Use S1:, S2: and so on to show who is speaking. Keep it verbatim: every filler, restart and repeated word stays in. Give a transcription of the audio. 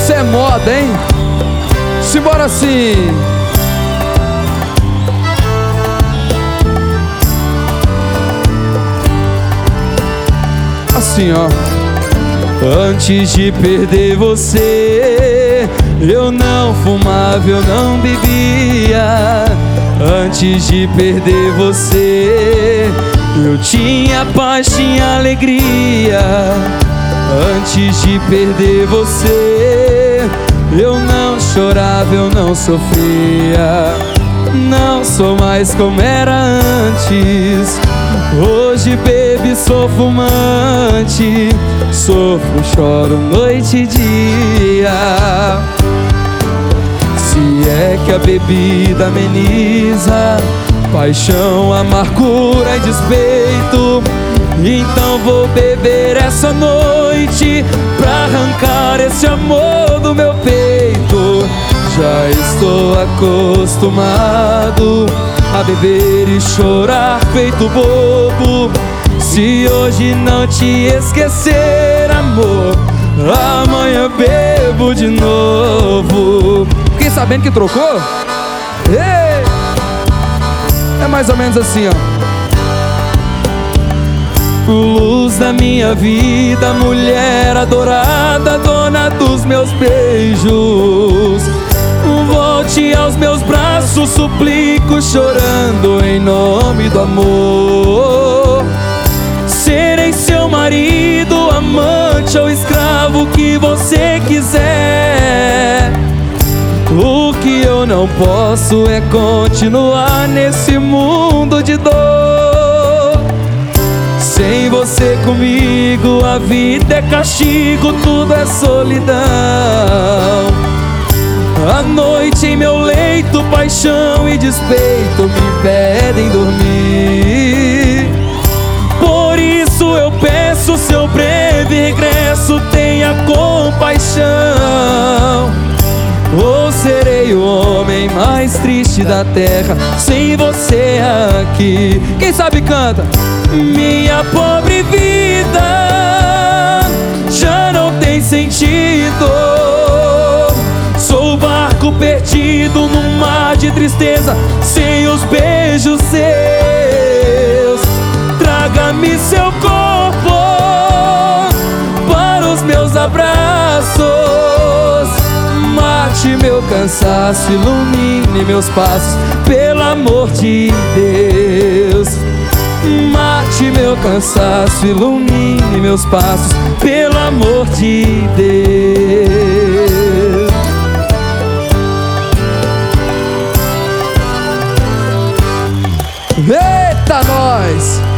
S1: Isso é moda, hein? Simbora assim. Assim, ó. Antes de perder você, eu não fumava, eu não bebia. Antes de perder você, eu tinha paz, tinha alegria. Antes de perder você, eu não chorava, eu não sofria. Não sou mais como era antes. Hoje bebo e sou fumante, sofro, choro noite e dia. Se é que a bebida ameniza paixão, amargura e despeito, então vou beber essa noite pra arrancar esse amor do meu peito. Já estou acostumado a beber e chorar feito bobo. Se hoje não te esquecer, amor, amanhã bebo de novo. Fiquei sabendo que trocou? Ei! É mais ou menos assim, ó. Luz da minha vida, mulher adorada, dona dos meus beijos, volte aos meus braços, suplico, chorando em nome do amor. Serei seu marido, amante ou escravo, o que você quiser. O que eu não posso é continuar nesse mundo de dor. Sem você comigo, a vida é castigo, tudo é solidão. À noite em meu leito, paixão e despeito me pedem dormir. Por isso eu peço seu breve regresso, tenha compaixão, ou serei o homem mais triste da terra sem você aqui. Quem sabe canta. Minha pobre vida já não tem sentido. Sou o barco perdido num mar de tristeza, sem os beijos seus. Traga-me seu corpo para os meus abraços. Mate meu cansaço, ilumine meus passos, pelo amor de Deus. Mate meu cansaço, ilumine meus passos, pelo amor de Deus. Eita, nós!